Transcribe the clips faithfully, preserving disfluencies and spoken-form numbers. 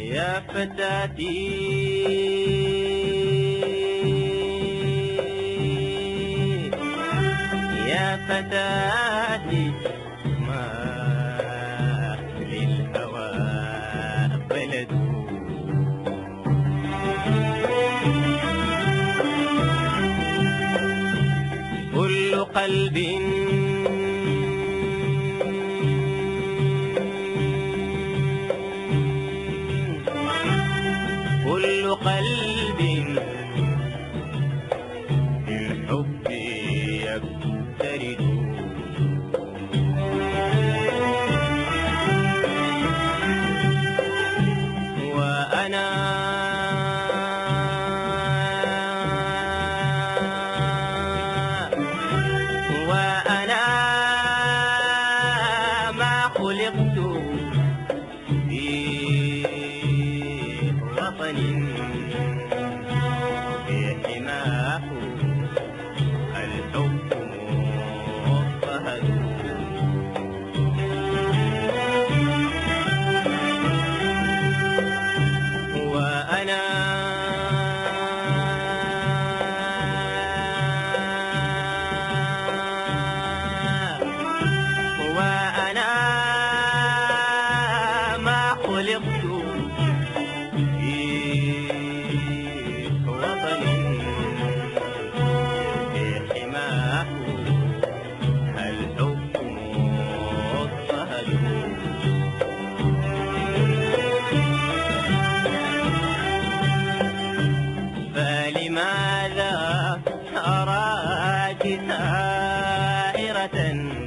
يا فتاتي يا فتاتي ما للهوى بلد كل قلب كل قلب بالحب يفترد وأنا وأنا ما خلقت في وطن في حماه الحب مضطهد وأنا وأنا ما خلقت في وطن في حماه الحب مضطهد فلماذا أراك ثائرة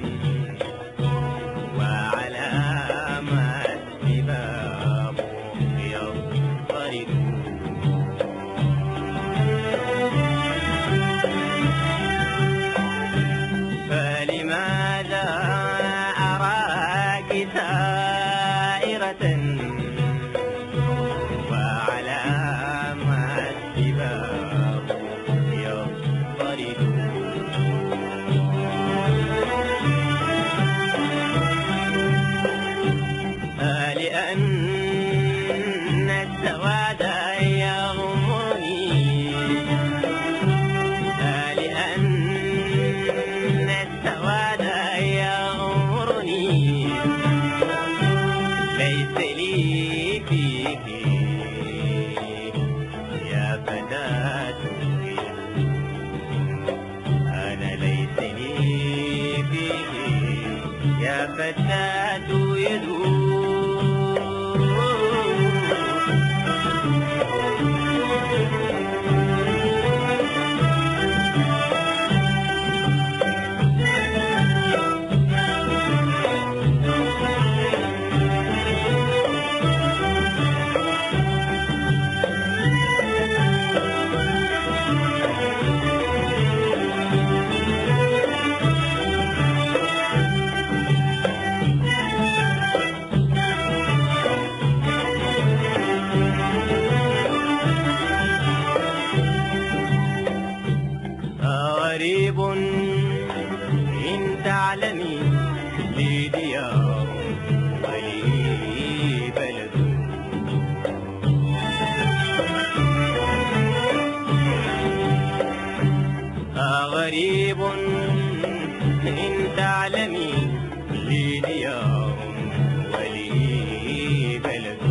وعلى ما السباب يضطرد فلماذا أراك ثائرة وعلى ما السباب يضطرد لأن السواد يغمرني لأن السواد يغمرني ليس لي فيه يا فتاة أنا ليس لي فيه يا فتاة يدور غريب إن تعلمي لي ديار ولي بلد غريب إن تعلمي لي ديار ولي بلد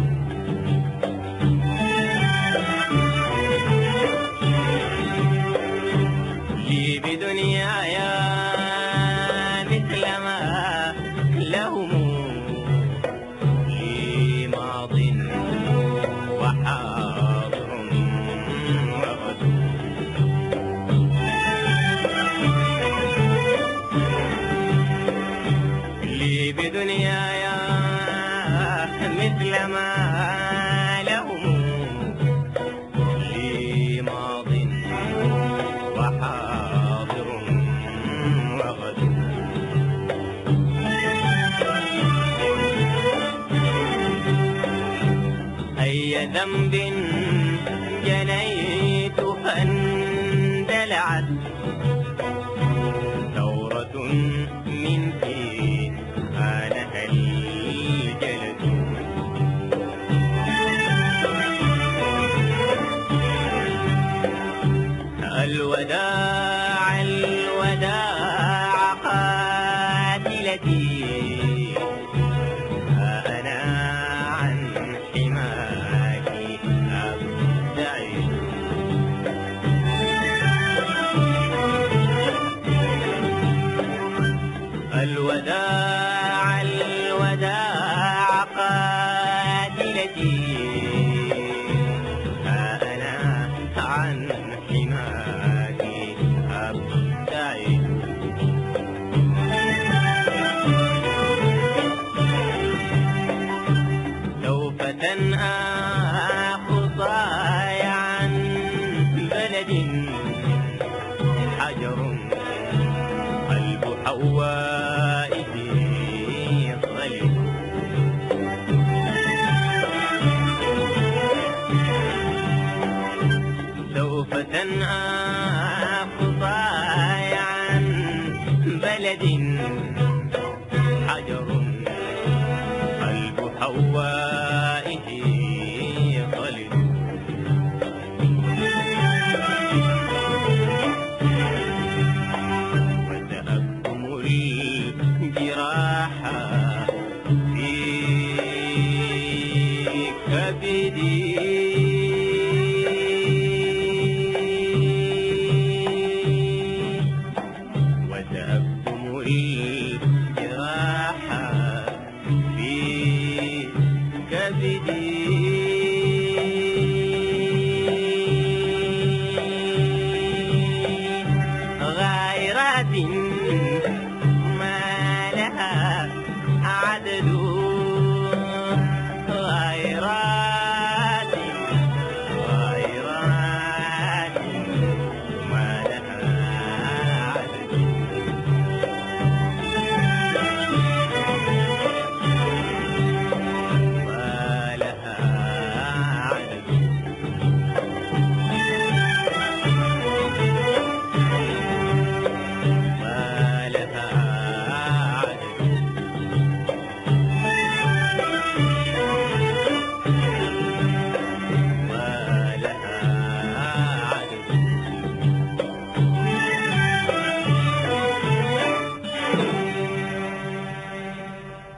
لي بدنياي مثل ما لهم لي ماض وحاضر وغد لي بدنياي مثل ما لهم لي ماض وحاضر وغد أي ذنب جنيت فاندلعت ثورة منك آنها الجلد أحد